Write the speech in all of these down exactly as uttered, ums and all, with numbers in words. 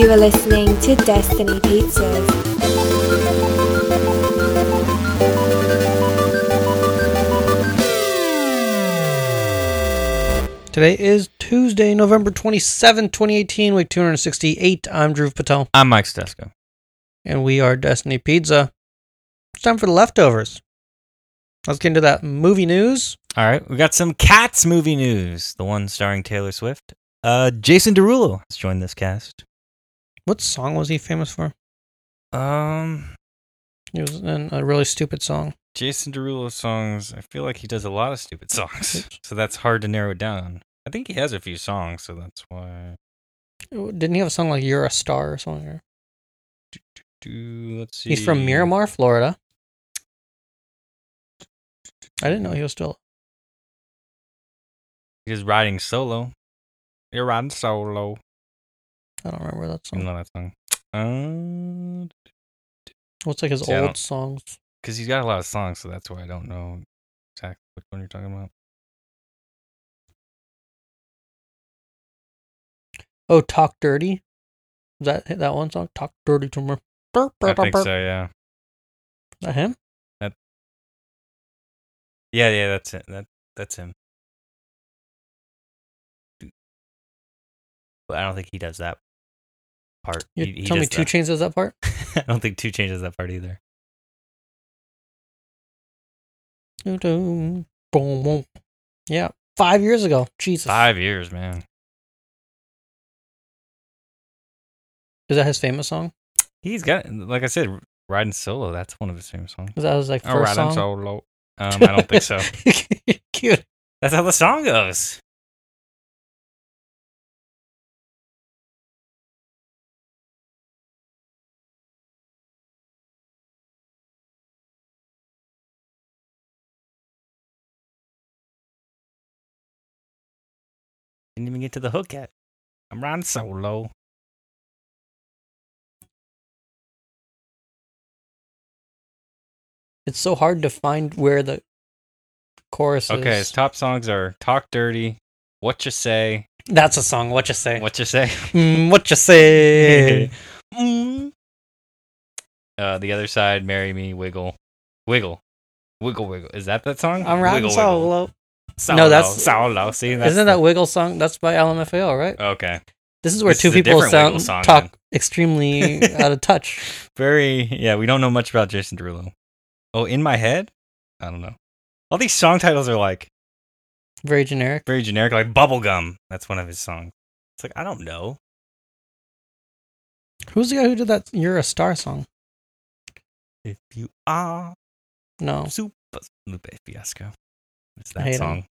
You are listening to Destiny Pizzas. Today is Tuesday, November twenty-seventh, twenty eighteen, week two hundred sixty-eight. I'm Dhruv Patel. I'm Mike Stesko. And we are Destiny Pizza. It's time for the leftovers. Let's get into that movie news. All right, we got some Cats movie news. The one starring Taylor Swift. Uh, Jason Derulo has joined this cast. What song was he famous for? Um, He was in a really stupid song. Jason Derulo songs. I feel like he does a lot of stupid songs, so that's hard to narrow it down. I think he has a few songs, so that's why. Didn't he have a song like "You're a Star" or something? Do, do, do, let's see. He's from Miramar, Florida. I didn't know he was still. He's riding solo. You're riding solo. I don't remember that You song. know that song. Uh, What's like his See, I old don't- songs? because he's got a lot of songs, so that's why I don't know exactly which one you're talking about. Oh, "Talk Dirty." Is that that one song? "Talk Dirty to Me." Burp, I burp, burp, think burp. so. Yeah. Is that him? Yeah, yeah, that's it. That that's him. But I don't think he does that part. You He, he tell me does Two that. Chainz does that part? I don't think Two Chainz does that part either. Boom, boom. Yeah, five years ago. Jesus. Five years, man. Is that his famous song? He's got, like I said, riding solo. That's one of his famous songs. Is that his like Oh, first riding song? solo. Um, I don't think so. Cute. That's how the song goes. Didn't even get to the hook yet. I'm riding solo. It's so hard to find where the chorus Okay, is. his top songs are "Talk Dirty," "What You Say," That's a song. What you say? "What You Say." Mm, what you say? Mm. Uh, the other side, "Marry Me," "Wiggle," "Wiggle," "Wiggle," "Wiggle." Is that that song? I'm riding Wiggle, solo. Wiggle. Solo. No, that's- solo. See, that's Isn't the- that Wiggle song? That's by L M F A O, right? okay? This is where This two is a people different sound Wiggle song, talk then. extremely out of touch. Very. Yeah, we don't know much about Jason Derulo. Oh, "In My Head." I don't know. All these song titles are like Very generic. very generic, like "Bubblegum." That's one of his songs. It's like I don't know. Who's the guy who did that "You're a Star" song? If you are No. super Lupe Fiasco. It's I that hate song.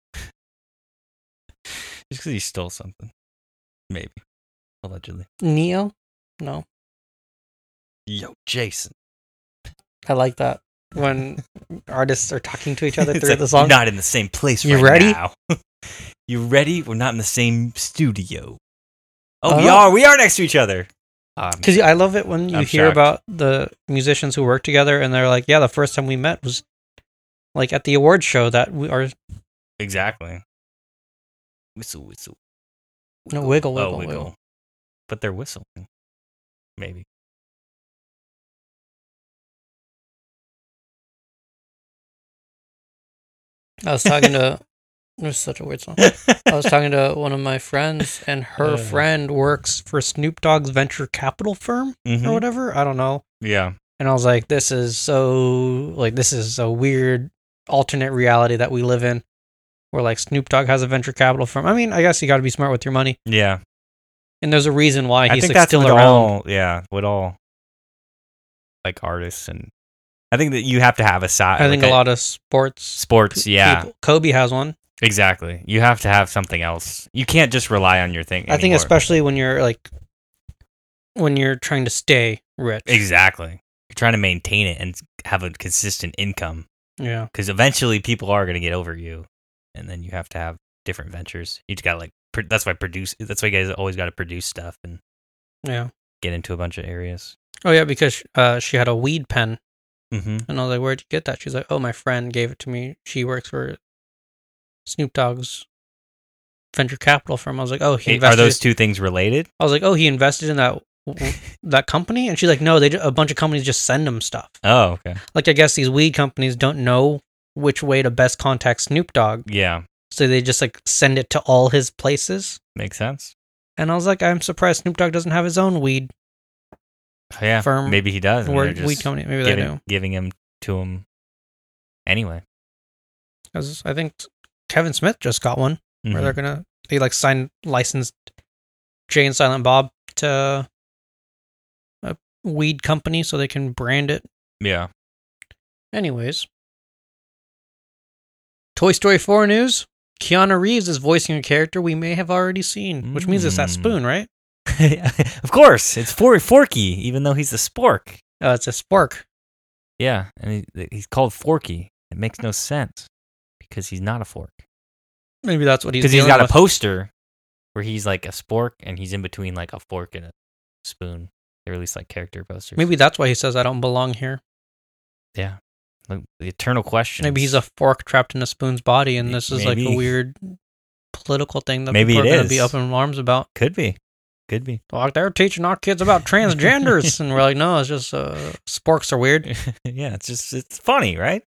Just because he stole something. Maybe. Allegedly. Neo? No. Yo, Jason. I like that when artists are talking to each other It's through like, the song. We're not in the same place You right ready? now. You ready? We're not in the same studio. Oh, we Oh. are. We are next to each other. Um, Because I love it when you I'm hear shocked. about the musicians who work together and they're like, yeah, the first time we met was like at the award show that we are. exactly. Whistle, whistle. No, wiggle, Oh, wiggle, wiggle. wiggle. But they're whistling. Maybe. I was talking to. It was such a weird song. I was talking to one of my friends, and her Uh. friend works for Snoop Dogg's venture capital firm Mhm. or whatever. I don't know. Yeah. And I was like, this is so, like, this is a weird alternate reality that we live in where, like, Snoop Dogg has a venture capital firm. I mean, I guess you got to be smart with your money. Yeah. And there's a reason why I he's think like, that's still with around. all, yeah, with all like artists, and I think that you have to have a side. I think like a lot of sports. sports, yeah, people- Kobe has one. exactly. You have to have something else. You can't just rely on your thing. I think anymore. especially when you're like, when you're trying to stay rich. exactly, you're trying to maintain it and have a consistent income, Yeah. because eventually people are going to get over you, and then you have to have different ventures. You just got to like pr- that's why produce. That's why you guys always got to produce stuff and Yeah. get into a bunch of areas. Oh, yeah, because uh, she had a weed pen. Mm-hmm. And I was like, where'd you get that? She's like, oh, my friend gave it to me. She works for Snoop Dogg's venture capital firm. I was like, oh, he Are invested. those two things related? I was like, oh, he invested in that w- that company? And she's like, no, they ju- a bunch of companies just send them stuff. Oh, okay. Like, I guess these weed companies don't know which way to best contact Snoop Dogg. Yeah. So they just, like, send it to all his places. Makes sense. And I was like, I'm surprised Snoop Dogg doesn't have his own weed Yeah. firm. Maybe he does. and Or they're just weed company. Maybe giving, they do. giving him to him anyway. Because I think Kevin Smith just got one. Mhm. Where they're going to, they, like, signed, licensed Jay and Silent Bob to a weed company so they can brand it. Yeah. Anyways. Toy Story four news. Keanu Reeves is voicing a character we may have already seen, which means it's that Mm. spoon, right? Of course, it's for Forky, even though he's a spork. Uh, it's a spork. Yeah, and he, he's called Forky. It makes no sense because he's not a fork. Maybe that's what he's Because he's dealing got with. a poster where he's like a spork and he's in between like a fork and a spoon. They release like character posters. Maybe that's why he says I don't belong here. Yeah. Like, the eternal question. Maybe he's a fork trapped in a spoon's body, and M- this is like a maybe. weird political thing that Maybe people it are going to be is. up in arms about. Could be. Could be. Like, they're teaching our kids about transgenders. And we're like, no, it's just uh, sporks are weird. Yeah, it's just, it's funny, right?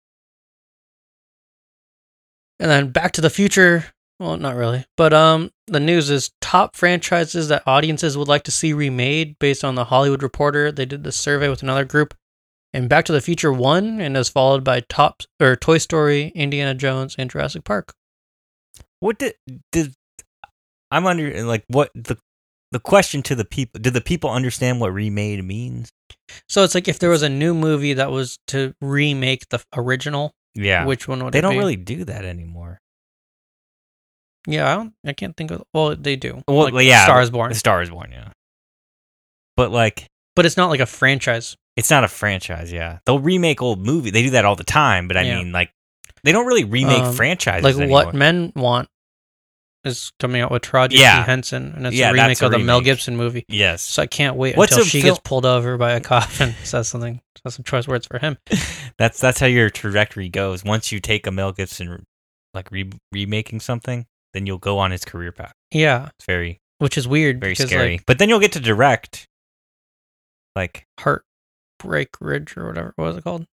And then Back to the Future. Well, not really. But um, the news is top franchises that audiences would like to see remade based on the Hollywood Reporter. They did this survey with another group. And Back to the Future won and is followed by top or Toy Story, Indiana Jones, and Jurassic Park. What did, did, I'm under, like, what, the, the question to the people, did the people understand what remade means? So it's like if there was a new movie that was to remake the original, Yeah. which one would They it don't be? really do that anymore. Yeah, I don't. I can't think of. Well, they do. Well, like yeah. Star is Born, The Star is Born, yeah. But, like, but it's not like a franchise. it's not a franchise, yeah. They'll remake old movie. They do that all the time, but I Yeah. mean, like, they don't really remake Um, franchises Like anymore. What Men Want is coming out with Taraji Yeah. P. Henson, and it's Yeah, a remake that's a of the Mel remake. Gibson movie. Yes. So I can't wait What's until a she fil- gets pulled over by a cop and says something. Says some choice words for him. That's that's how your trajectory goes. Once you take a Mel Gibson, like, re- remaking something, then you'll go on his career path. Yeah, It's very, which is weird very because scary. like But then you'll get to direct, like, Heartbreak Ridge or whatever. What was it called?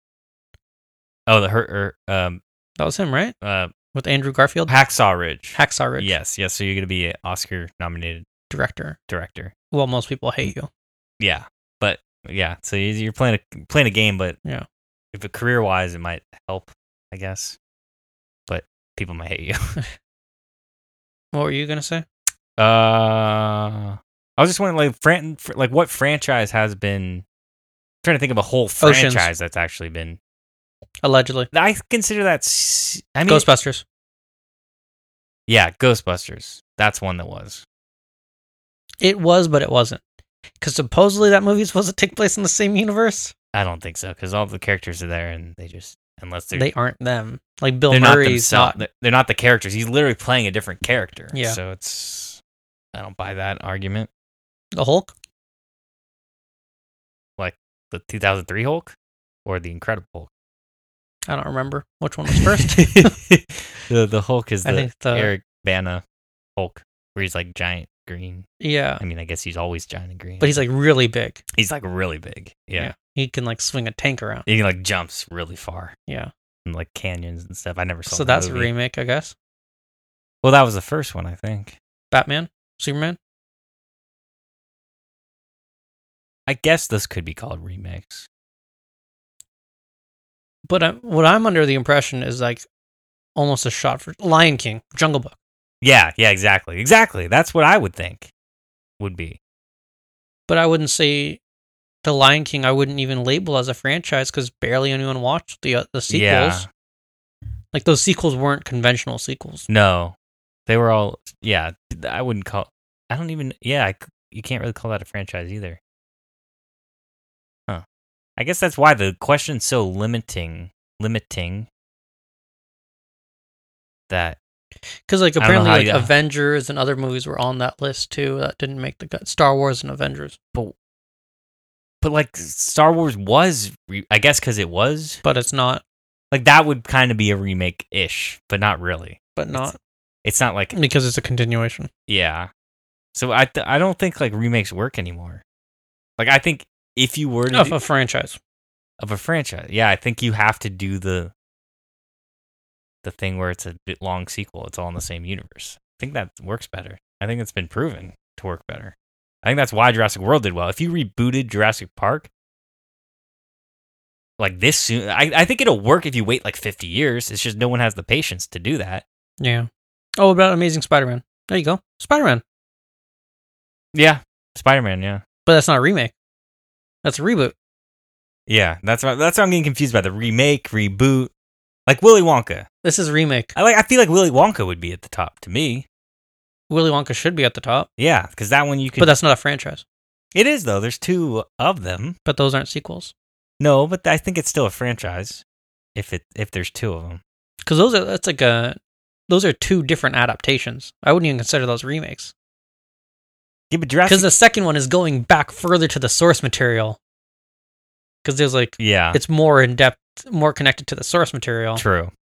oh, the hurt, or, um, That was him, right? uh, With Andrew Garfield, Hacksaw Ridge. Hacksaw Ridge. Yes, yes. So you're gonna be an Oscar-nominated Director. director. Well, most people hate you. Yeah, but yeah. So you- you're playing a playing a game, but Yeah. if it career-wise, it might help, I guess. But people might hate you. What were you gonna say? Uh, I was just wondering, like, fran- fr- like what franchise has been? I'm trying to think of a whole Oceans. franchise that's actually been. Allegedly, I consider that. s- I mean, Ghostbusters. yeah, Ghostbusters. That's one that was. It was, but it wasn't. Because supposedly that movie is supposed to take place in the same universe. I don't think so because all the characters are there and they just unless they're They aren't them. Like Bill they're not Murray's themselves. not. They're- They're not the characters. He's literally playing a different character. Yeah. So it's. I don't buy that argument. The Hulk. Like the two thousand three Hulk or the Incredible Hulk. I don't remember which one was first. the the Hulk is I the, think the- Eric Bana Hulk, where he's like giant green. Yeah, I mean, I guess he's always giant and green. but he's like really big. he's like really big. Yeah. He can like swing a tank around. He like jumps really far Yeah. in like canyons and stuff. I never saw. So the that's movie. a remake, I guess. Well, that was the first one, I think. Batman, Superman. I guess this could be called remakes. But I, what I'm under the impression is like almost a shot for Lion King, Jungle Book. Yeah, yeah, exactly, exactly. That's what I would think would be. But I wouldn't say the Lion King. I wouldn't even label as a franchise because barely anyone watched the uh, the sequels. Yeah. Like those sequels weren't conventional sequels. No, they were all. Yeah, I wouldn't call. I don't even. Yeah, I c you can't really call that a franchise either. Huh. I guess that's why the question's so limiting. Limiting. That. Because like I don't know apparently how like you- Avengers and other movies were on that list too. That didn't make the cut. Star Wars and Avengers, But. But like Star Wars was, re- I guess, because it was but it's not. like that would kind of be a remake ish, but not really. But not It's not like because it's a continuation. yeah. So I th- I don't think like remakes work anymore. Like, I think if you were to Of do, a franchise. of a franchise, yeah, I think you have to do the the thing where it's a bit long sequel. It's all in the same universe. I think that works better. I think it's been proven to work better. I think that's why Jurassic World did well. If you rebooted Jurassic Park like this soon, I, I think it'll work if you wait like fifty years. It's just no one has the patience to do that. Yeah. Oh, about Amazing Spider-Man. There you go. Spider-Man. Yeah, Spider-Man, yeah. But that's not a remake. That's a reboot. Yeah, that's what, that's what I'm getting confused by, the remake, reboot. Like Willy Wonka. This is a remake. I like. I feel like Willy Wonka would be at the top to me. Willy Wonka should be at the top. Yeah, because that one you could. But that's not a franchise. It is though. There's two of them. But those aren't sequels. No, but I think it's still a franchise. If it if there's two of them. Because those are that's like a those are two different adaptations. I wouldn't even consider those remakes. Yeah, but Jurassic. Because the second one is going back further to the source material. Because there's like Yeah. it's more in depth, more connected to the source material. True.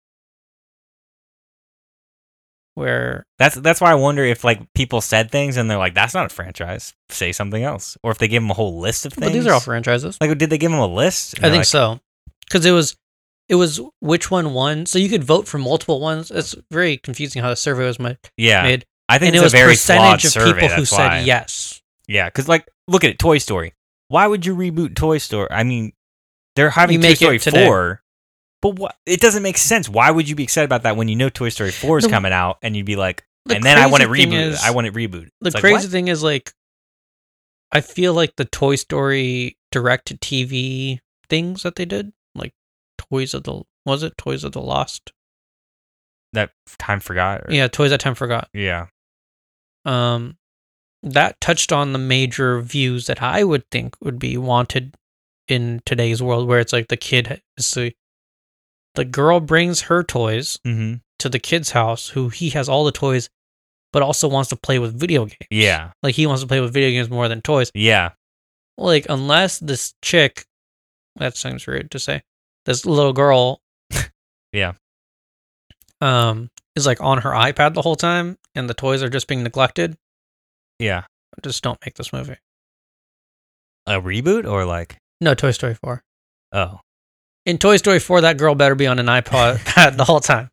Where That's that's why I wonder if like people said things and they're like, that's not a franchise. Say something else. Or if they give them a whole list of things. but these are all franchises. Like, did they give them a list? And I they're think like, so. Because it was it was which one won. So you could vote for multiple ones. It's very confusing how the survey was ma- Yeah. made. I think And it's it was a very percentage flawed of survey. people who That's why. said yes. Yeah, because like, look at it, Toy Story. Why would you reboot Toy Story? I mean, they're having You Toy make it Story today. four, but what? It doesn't make sense. Why would you be excited about that when you know Toy Story four is The- coming out and you'd be like, the and then I want it crazy thing rebooted. is- I want it rebooted. The It's like, crazy what? thing is, like, I feel like the Toy Story direct-to-T V things that they did, like Toys of the was it Toys of the Lost? that time forgot. Or, Yeah, Toys That Time Forgot. yeah, Um, that touched on the major views that I would think would be wanted in today's world, where it's like the kid, is the the girl brings her toys mm-hmm. to the kid's house, who he has all the toys, but also wants to play with video games. yeah, Like he wants to play with video games more than toys. yeah, Like, unless this chick, that seems weird to say, this little girl, yeah. um, is like on her iPad the whole time, and the toys are just being neglected. yeah. Just don't make this movie. A reboot or like, No, Toy Story four. oh, In Toy Story four, that girl better be on an iPad the whole time.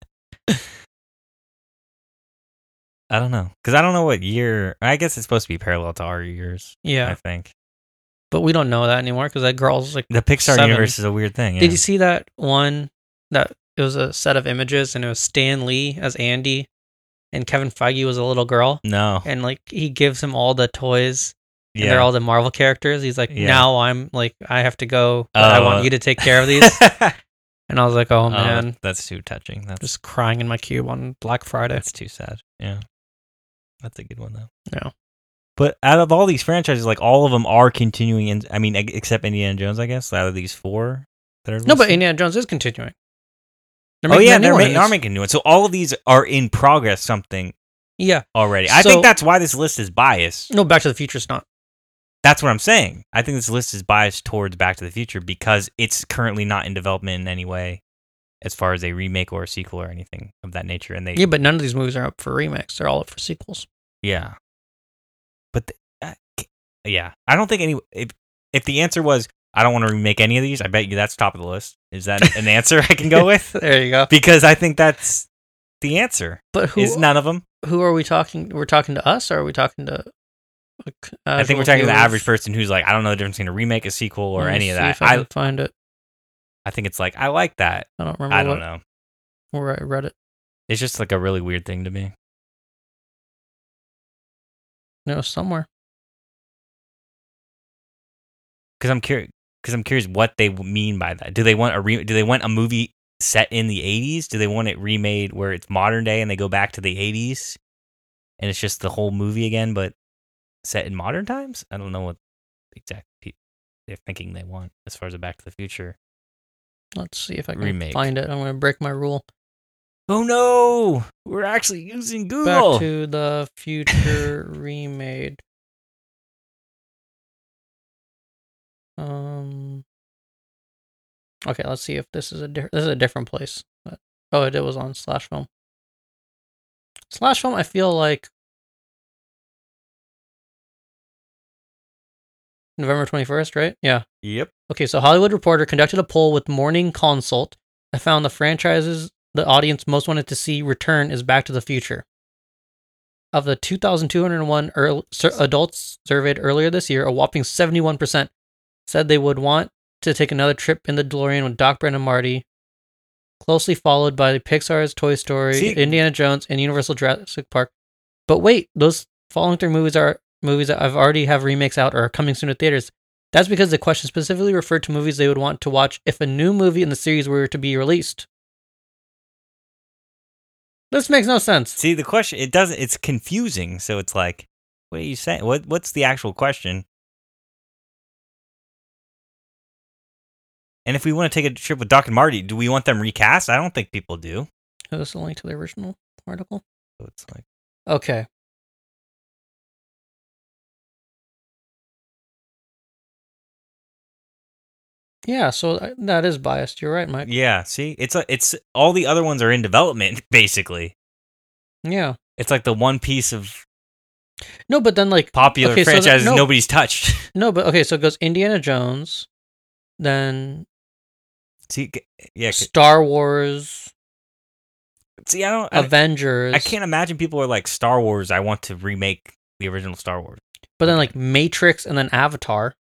I don't know, because I don't know what year. I guess it's supposed to be parallel to our years. I Yeah, think but we don't know that anymore because that girl's like. the Pixar Seven. universe is a weird thing. Yeah. Did you see that one? That it was a set of images, and it was Stan Lee as Andy, and Kevin Feige was a little girl, No. and like he gives him all the toys. And Yeah. they're all the Marvel characters. He's like, Yeah. now I'm like, I have to go. But I Oh, want uh, you to take care of these. And I was like, oh Oh, man, that- that's too touching. That's just crying in my cube on Black Friday. that's too sad. Yeah, that's a good one though. Yeah. But out of all these franchises, like all of them are continuing. In, I mean, ex- except Indiana Jones, I guess. Out of these four that are No, but listed. Indiana Jones is continuing. They're oh making yeah, a new they're one. ma- are It's- making new ones. So all of these are in progress. Something Yeah. already. I So- think that's why this list is biased. No, Back to the Future's not. That's what I'm saying. I think this list is biased towards Back to the Future because it's currently not in development in any way, as far as a remake or a sequel or anything of that nature. And they, Yeah, but none of these movies are up for remakes. They're all up for sequels. yeah. But the, uh, yeah, I don't think any. If if the answer was I don't want to remake any of these, I bet you that's top of the list. Is that an answer I can go with? There you go. Because I think that's the answer. But who Is none of them. who are we talking? We're talking to us, or are we talking to? Like, I think we're talking to the average person who's like, I don't know the difference between a remake, a sequel, or any of that. If I, I can find it. I think it's like I like that. I don't remember. I don't what, know. Where I read it. It's just like a really weird thing to me. No, somewhere. Because I'm curious. Because I'm curious what they mean by that. Do they want a re- Do they want a movie set in the eighties? Do they want it remade where it's modern day and they go back to the eighties, and it's just the whole movie again, but set in modern times? I don't know what exactly they're thinking they want as far as a Back to the Future. Let's see if I can Remake. find it. I'm going to break my rule. Oh no, we're actually using Google. Back to the Future remade. Um. Okay, let's see if this is a di- this is a different place. But, oh, it, it was on Slash Film. Slash Film, I feel like November twenty-first, right? Yeah. Yep. Okay, so Hollywood Reporter conducted a poll with Morning Consult that found the franchises the audience most wanted to see return is Back to the Future. Of the two thousand two hundred one early, sur, adults surveyed earlier this year, a whopping seventy-one percent said they would want to take another trip in the DeLorean with Doc Brown and Marty, closely followed by Pixar's Toy Story, See? Indiana Jones, and Universal Jurassic Park. But wait, those following three movies are movies that I've already have remakes out or are coming soon to theaters. That's because the question specifically referred to movies they would want to watch if a new movie in the series were to be released. This makes no sense. See, the question, it doesn't, it's confusing. So it's like, what are you saying? What What's the actual question? And if we want to take a trip with Doc and Marty, do we want them recast? I don't think people do. Is this a link to the original article? So it's like, Okay. Yeah, so th- that is biased. You're right, Mike. yeah, see, it's a, it's all the other ones are in development, basically. Yeah. It's like the one piece of No, but then like popular okay, so that- franchises no, nobody's touched. No, but okay, so it goes Indiana Jones, then see, c- yeah, c- Star Wars, see, I don't, I, Avengers. I can't imagine people are like Star Wars. I want to remake the original Star Wars. But then like Matrix and then Avatar.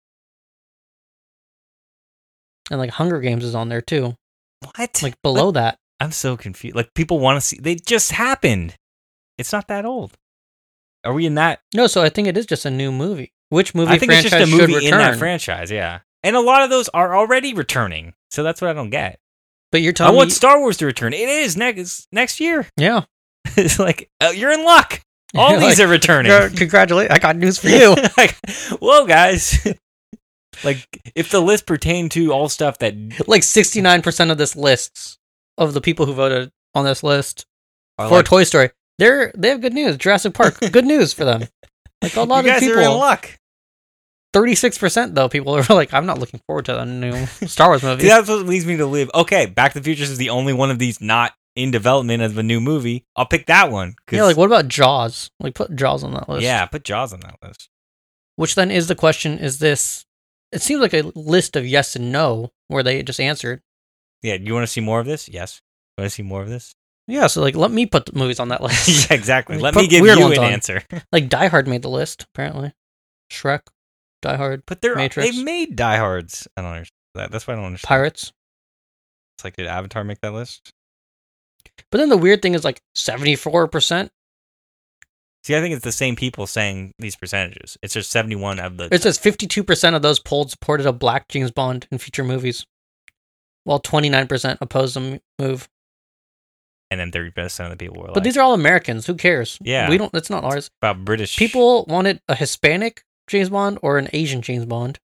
And like Hunger Games is on there too. What? Like below What? that. I'm so confused. Like people want to see. They just happened. It's not that old. Are we in that? No, so I think it is just a new movie. Which movie I think it's franchise just a movie should in return? that franchise. Yeah, and a lot of those are already returning. So that's what I don't get. But you're I telling want me, Star Wars to return. It is next next year. yeah. It's like uh, you're in luck. All You're these like, are returning. Congratulations! I got news for you. Like, whoa, guys. Like, if the list pertained to all stuff that Like sixty-nine percent of this lists of the people who voted on this list are for like, Toy Story, they're they have good news. Jurassic Park, good news for them. Like a lot you of guys people, are in luck. thirty-six percent though, people are like, I'm not looking forward to the new Star Wars movie. See, that's what leads me to live. Okay, Back to the Future is the only one of these not in development as a new movie. I'll pick that one. 'cause- Yeah, like what about Jaws? Like put Jaws on that list. yeah, put Jaws on that list. Which then is the question: is this? It seems like a list of yes and no, where they just answered. Yeah, you want to see more of this? Yes. You want to see more of this? Yeah, so like let me put the movies on that list. Yeah, exactly. Like, Let put me give weird you ones an on. answer. Like Die Hard made the list apparently. Shrek, Die Hard, But they're Matrix. they've made diehards. I don't understand that. That's why I don't understand. Pirates. It's like, did Avatar make that list? But then the weird thing is like seventy-four percent. See, I think it's the same people saying these percentages. It's just seventy-one of the. It says fifty-two percent of those polled supported a black James Bond in future movies, while twenty-nine percent opposed the m- move. And then thirty percent of the people were like. But these are all Americans. Who cares? Yeah. We don't. It's not ours. about British. People wanted a Hispanic James Bond or an Asian James Bond.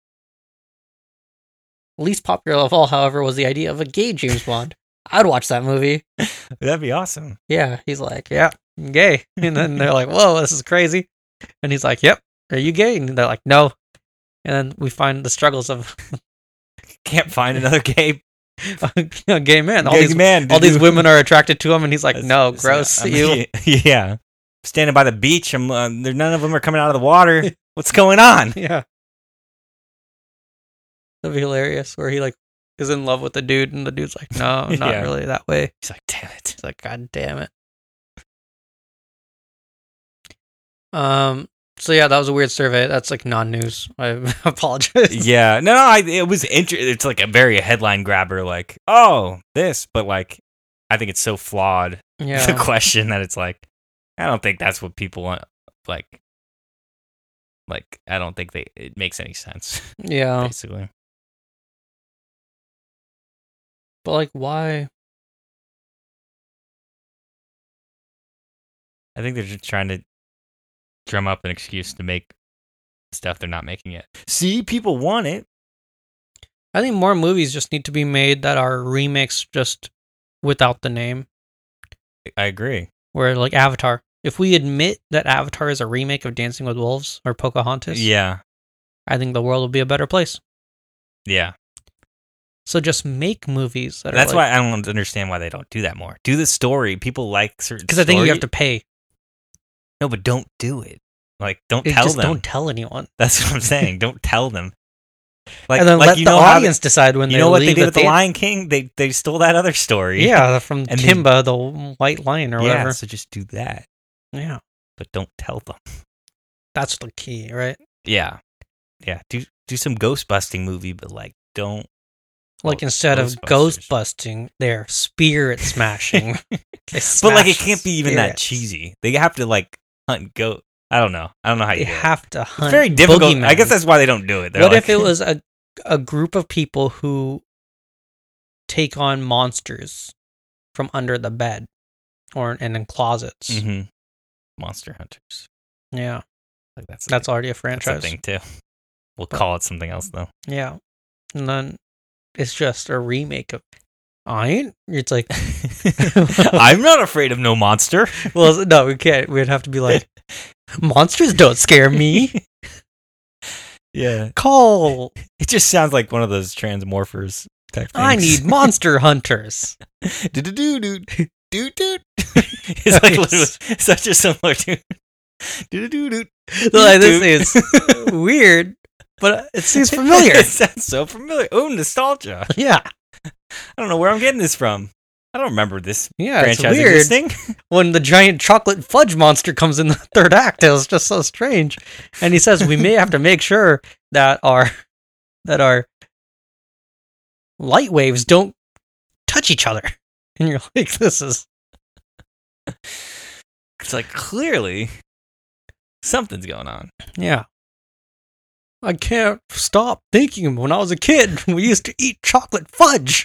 Least popular of all, however, was the idea of a gay James Bond. I'd watch that movie. That'd be awesome. Yeah, he's like, yeah, I'm gay. And then they're like, whoa, this is crazy. And he's like, yep, are you gay? And they're like, no. And then we find the struggles of Can't find another gay, a gay man. All gay these man. to all these do- women are attracted to him, and he's like, That's- no, that's- gross. I'm- you. Yeah. Standing by the beach. I'm. Uh, there, none of them are coming out of the water. What's going on? Yeah. That'd be hilarious. Where he like is in love with the dude, and the dude's like, no, not Yeah. really that way. He's like, damn it. It's like, God damn it. Um. So yeah, that was a weird survey. That's like non-news. I apologize. Yeah. No, no. I, it was interesting. It's like a very headline grabber. Like, oh, this. But like, I think it's so flawed. The Yeah. question that it's like, I don't think that's what people want. Like, like I don't think they. It makes any sense. Yeah. Basically. But like, why? I think they're just trying to drum up an excuse to make stuff they're not making yet. See, people want it. I think more movies just need to be made that are remakes, just without the name. I agree. Where like Avatar, if we admit that Avatar is a remake of Dancing with Wolves or Pocahontas, Yeah. I think the world will be a better place. Yeah. So just make movies that That's are why I don't understand why they don't do that more. Do the story. People like certain because I think you story- have to pay. No, but don't do it. Like, don't It tell just them. don't tell anyone. That's what I'm saying. Don't tell them. Like, and then like let you the know how audience they- decide when you they know what they leave did with the theater. Lion King? They they stole that other story. Yeah, from And they- Kimba, the white lion or yeah. whatever. So just do that, Yeah, but don't tell them. that's the key, right? Yeah, yeah. Do do some ghost busting movie, but like don't. Like Well, instead of Ghostbusters. ghost busting, they're spirit smashing. They But like it smash can't be even that spirits. cheesy. They have to like hunt goat. I don't know. I don't know how you They do it. have to hunt. It's very difficult. boogeymen. I guess that's why they don't do it. They're What like- if it was a a group of people who take on monsters from under the bed or and in closets? Mhm. Monster Hunters? Yeah, Like that's that's already a that's a franchise. thing too. We'll But- call it something else though. Yeah, and then it's just a remake of. I ain't. It's like, I'm not afraid of no monster. well, no, we can't. We'd have to be like, monsters don't scare me. Yeah, Call. it just sounds like one of those transmorphers type things. I need monster hunters. do do do do do do. It's like literally such a similar tune. Do do do do. Like, this is weird, but it seems familiar. It sounds so familiar. Oh, nostalgia. Yeah, I don't know where I'm getting this from. I don't remember this yeah, it's franchise weird. existing. When the giant chocolate fudge monster comes in the third act, it was just so strange. And he says we may have to make sure that our that our light waves don't touch each other. And you're like, this is It's like clearly something's going on. yeah. I can't stop thinking when I was a kid we used to eat chocolate fudge.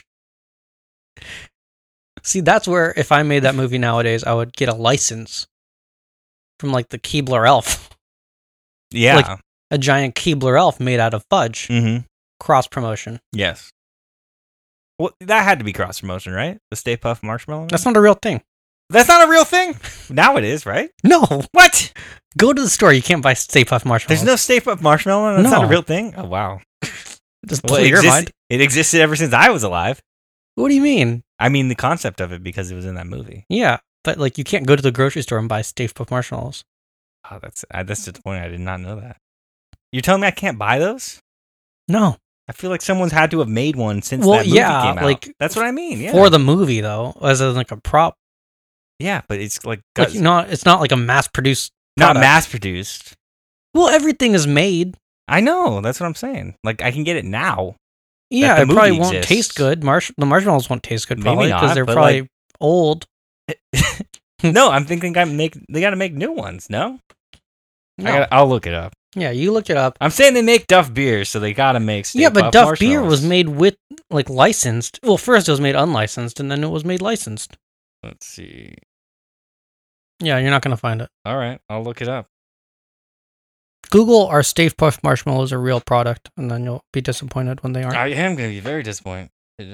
See, that's where if I made that movie nowadays, I would get a license from like the Keebler elf. Yeah. Like- A giant Keebler elf made out of fudge. mm-hmm. Cross promotion. Yes. Well, that had to be cross promotion, right? The Stay Puft Marshmallow. That's not a real thing. That's not a real thing. Now it is, right? No. What? Go to the store. You can't buy Stay Puft marshmallows. There's no Stay Puft Marshmallow. That's not a No. real thing. Oh wow. Just Well, blow it, your exist- mind. it existed ever since I was alive. What do you mean? I mean the concept of it because it was in that movie. Yeah, but like you can't go to the grocery store and buy Stay Puft marshmallows. Oh, that's uh, that's disappointing. I did not know that. You're telling me I can't buy those? No. I feel like someone's had to have made one since Well, that movie yeah, came out. like, That's what I mean. Yeah. For the movie though, as in like a prop. yeah, but it's like, Like not it's not like a mass produced not product. mass produced. Well, everything is made. I know. That's what I'm saying. Like I can get it now. Yeah, the it probably movie won't exists. taste good. Marsh the marshmallows won't taste good Maybe probably because not, they're but, probably like- old. No, I'm thinking I make. They got to make new ones. No, No. I gotta, I'll look it up. Yeah, you look it up. I'm saying they make Duff beer, so they got to make. Stay Yeah, but Puft Duff beer was marshmallows. made with like licensed. Well, first it was made unlicensed, and then it was made licensed. Let's see. Yeah, you're not gonna find it. All right, I'll look it up. Google are Stay Puft marshmallows a real product, and then you'll be disappointed when they aren't. I am going to be very disappointed.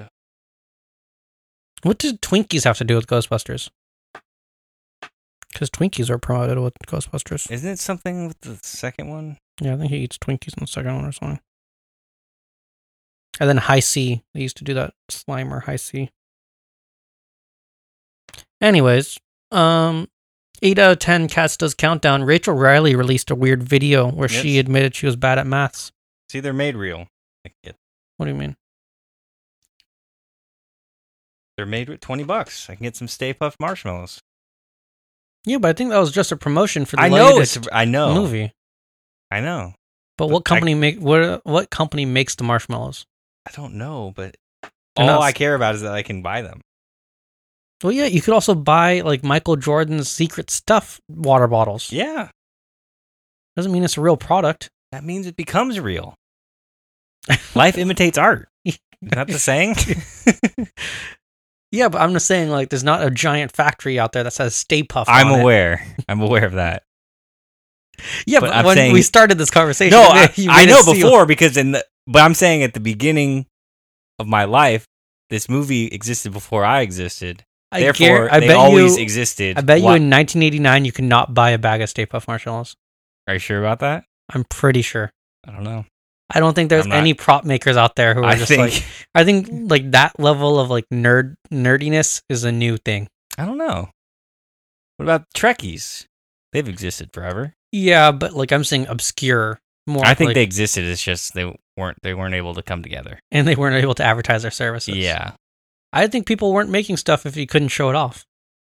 What did Twinkies have to do with Ghostbusters? Because Twinkies are promoted with Ghostbusters. Isn't it something with the second one? Yeah, I think he eats Twinkies in the second one or something. And then High C. They used to do that Slimer High C. Anyways, um, eight out of ten Cats Does Countdown. Rachel Riley released a weird video where she Yes. admitted she was bad at maths. See, they're made real. I get- What do you mean? They're made with twenty bucks. I can get some Stay Puft marshmallows. Yeah, but I think that was just a promotion for the I know latest it's. I know. movie. I know. But, But what I- company make what what company makes the marshmallows? I don't know, but They're all not- I care about is that I can buy them. Well, yeah, you could also buy like Michael Jordan's secret stuff water bottles. Yeah, Doesn't mean it's a real product. that means it becomes real. Life imitates art. Is that the saying? Yeah, but I'm just saying, like, there's not a giant factory out there that says Stay Puft. I'm on it. aware. I'm aware of that. Yeah, but but, I'm when saying- we started this conversation, No, you I, made- you I made know it seem- before because in the. But I'm saying at the beginning of my life, this movie existed before I existed. I Therefore, guar- I they bet always you, existed. I bet you Wha- in nineteen eighty-nine you could not buy a bag of Stay Puft marshmallows. Are you sure about that? I'm pretty sure. I don't know. I don't think there's I'm not- any prop makers out there who are I just think. like. I think like that level of like nerd nerdiness is a new thing. I don't know. What about Trekkies? They've existed forever. Yeah, but like I'm saying obscure more. I think like, they existed. It's just they weren't they weren't able to come together. and they weren't able to advertise their services. Yeah, I think people weren't making stuff if you couldn't show it off.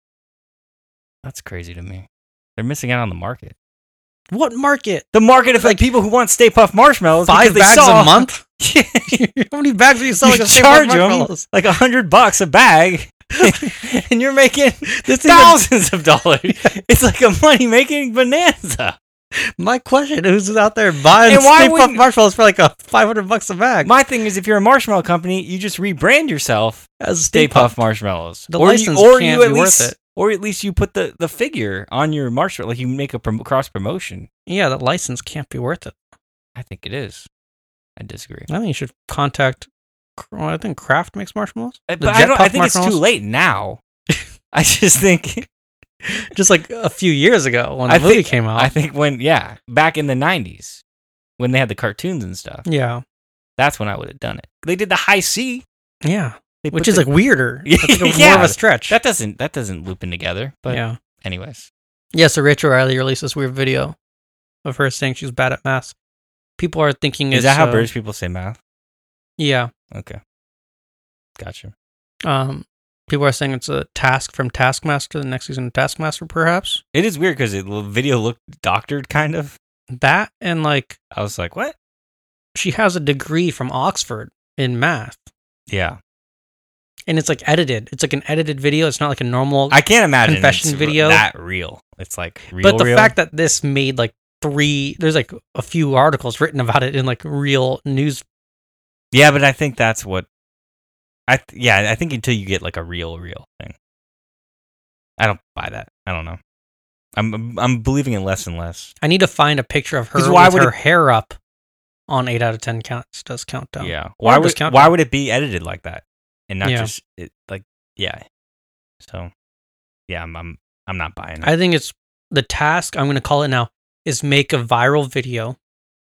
that's crazy to me. They're missing out on the market. What market? The market of like people who want Stay Puft marshmallows. Five because they bags saw, a month? How many bags do you sell? You Like a Stay charge Puft them marshmallows? like a hundred bucks a bag, and you're making This thousands of dollars. It's like a money making bonanza. My question: who's out there buying And why Stay Puft wouldn't- marshmallows for like a five hundred bucks a bag? My thing is, if you're a marshmallow company, you just rebrand yourself As Stay Puft Marshmallows. The or license you, or can't you at be least, worth it. Or at least you put the, the figure on your marshmallow, like you make a prom- cross promotion. Yeah, that license can't be worth it. I think it is. I disagree. I think you should contact. Well, I think Kraft makes marshmallows. Uh, The But I, Jet don't, Puff I think it's too marshmallows? late now. I just think Just like a few years ago when the I movie think- came out. I think when yeah, back in the nineties when they had the cartoons and stuff, yeah, that's when I would have done it. They did the High C, yeah, they which put is the- like weirder. That's like a, more Yeah, of a stretch. that doesn't that doesn't loop in together. But yeah, anyways, yeah. So Rachel Riley released this weird video of her saying she's bad at math. People are thinking is it's, that how uh, British people say math? Yeah. Okay, gotcha. Um, people are saying it's a task from Taskmaster, the next season of Taskmaster, perhaps. It is weird because the video looked doctored, kind of. That and like I was like, what? she has a degree from Oxford in math, Yeah, and it's like edited. It's like an edited video. It's not like a normal. I can't imagine Confession it's video. that real. It's like real. but the real. fact that this made like three, there's like a few articles written about it in like real news. yeah, but I think that's what. I th- yeah, I think until you get like a real, real thing, I don't buy that. I don't know. I'm I'm believing it less and less. I need to find a picture of her 'Cause why with would her it- hair up on eight out of ten counts does countdown. Yeah. Or Why does would countdown. why would it be edited like that and not Yeah. just it, like yeah? So yeah, I'm I'm I'm not buying it. I think it's the task, I'm going to call it now, is make a viral video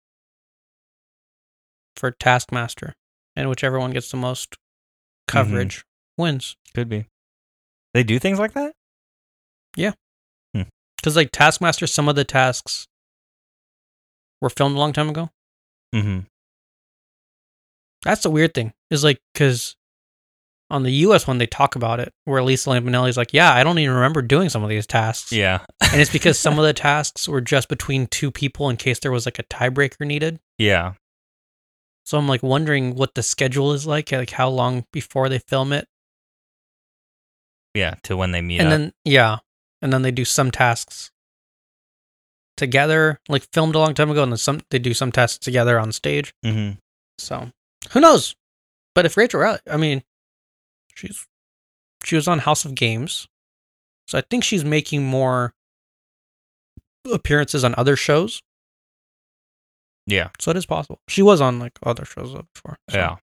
for Taskmaster. And whichever one gets the most coverage Mm-hmm. wins. Could be. They do things like that. Because, like, Taskmaster, some of the tasks were filmed a long time ago. Mm-hmm. That's the weird thing. Is like, because on the U S one, they talk about it, where Lisa Lampanelli's like, yeah, I don't even remember doing some of these tasks. Yeah. And it's because some of the tasks were just between two people in case there was, like, a tiebreaker needed. Yeah. So I'm like wondering what the schedule is like, like how long before they film it, Yeah. To when they meet and up. then yeah, and then they do some tasks together, like filmed a long time ago, and then some they do some tasks together on stage. Mm-hmm. So who knows? But if Rachel Riley, I mean, she's she was on House of Games, so I think she's making more appearances on other shows. Yeah. So it is possible. She was on like other shows before. So. Yeah.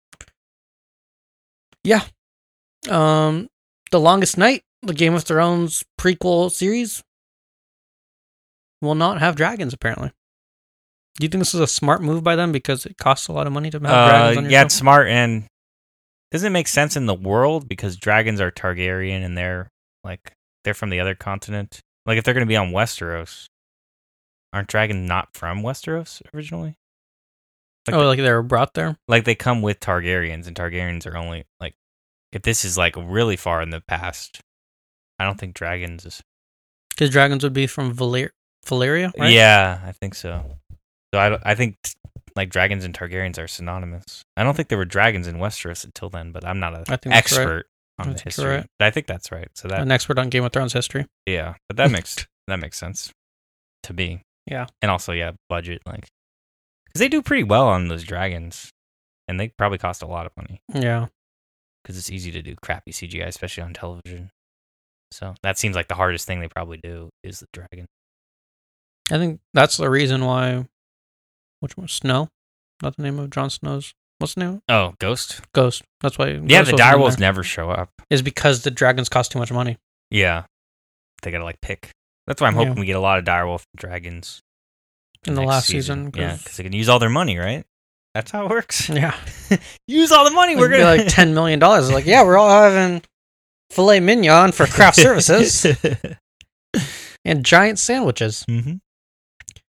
Yeah. Um, The Longest Night, the Game of Thrones prequel series, will not have dragons, apparently. Do you think this is a smart move by them because it costs a lot of money to have dragons Uh, on your yeah, show? it's smart and doesn't it make sense in the world because dragons are Targaryen and they're like they're from the other continent. Like if they're going to be on Westeros, aren't dragons not from Westeros originally? Like oh, the- like they were brought there? like they come with Targaryens, and Targaryens are only like if this is like really far in the past. I don't think dragons is. Because dragons would be from Valer- Valeria, right? Yeah, I think so. So I, don't- I think like dragons and Targaryens are synonymous. I don't think there were dragons in Westeros until then, but I'm not an I think that's right. expert I on the think that's history. right. But I think that's right. So that An expert on Game of Thrones history. yeah, but that makes that makes sense to me. Yeah. And also yeah, budget like because they do pretty well on those dragons, and they probably cost a lot of money Yeah. because it's easy to do crappy C G I, especially on television. So that seems like the hardest thing they probably do is the dragon. I think that's the reason why. Which one? Snow? Not the name of Jon Snow's. What's the name? Oh, Ghost. Ghost. That's why. Yeah, Ghost the wasn't in direwolves there. never show up. Is because the dragons cost too much money. Yeah, they gotta like pick. That's why I'm hoping Yeah. we get a lot of direwolf and dragons In the next last season. Yeah, 'cause- because they can use all their money, right? That's how it works. Yeah. Use all the money. We're We're gonna be like ten million dollars. It's like, yeah, we're all having filet mignon for craft services and giant sandwiches. hmm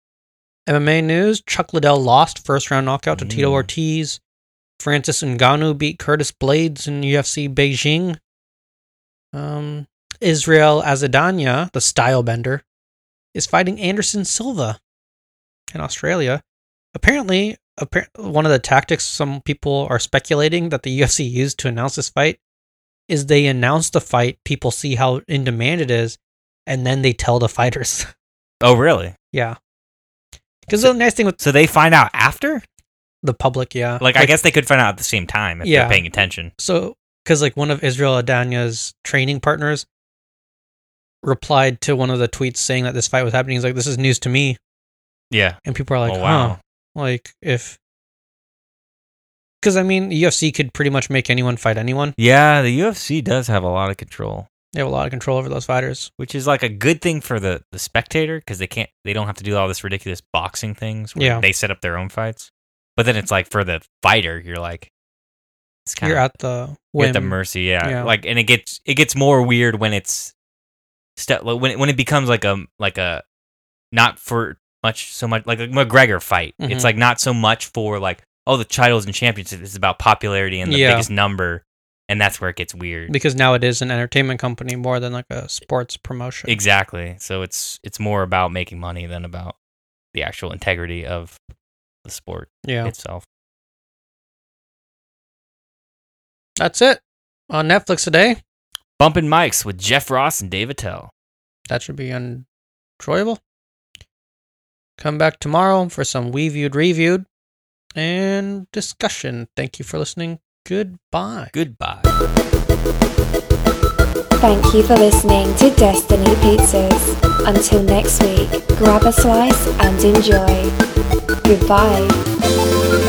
M M A news, Chuck Liddell lost first round knockout to Mm. Tito Ortiz. Francis Ngannou beat Curtis Blades in U F C Beijing. Um, Israel Adesanya, the style bender, is fighting Anderson Silva in Australia. Apparently, appar- one of the tactics some people are speculating that the U F C used to announce this fight is they announce the fight, people see how in demand it is, and then they tell the fighters. Oh, really? Yeah. Because the nice thing with So they find out after? the public, yeah. Like, I guess they could find out at the same time if Yeah. they're paying attention. So, because like one of Israel Adanya's training partners replied to one of the tweets saying that this fight was happening. He's like, "This is news to me," Yeah. and people are like, Oh, wow. "Huh." Like if, because I mean, U F C could pretty much make anyone fight anyone. Yeah, the U F C does have a lot of control, They have a lot of control over those fighters. which is like a good thing for the, the spectator because they can't they don't have to do all this ridiculous boxing things where Yeah. they set up their own fights. But then it's like for the fighter, you're like it's kind You're of at the you're whim. at the mercy, yeah. Yeah. Like and it gets it gets more weird when it's stu- like, when it, when it becomes like a like a not for much so much like a McGregor fight. Mhm. It's like not so much for like oh the titles and championships. It's about popularity and the Yeah. biggest number, and that's where it gets weird. Because now it is an entertainment company more than like a sports promotion. Exactly. So it's it's more about making money than about the actual integrity of the sport Yeah. itself. That's it on Netflix today. Bumping Mics with Jeff Ross and Dave Attell. That should be enjoyable. Come back tomorrow for some We Viewed Reviewed and discussion. Thank you for listening. Goodbye. Goodbye. Thank you for listening to Destiny Pizzas. Until next week, grab a slice and enjoy. Goodbye.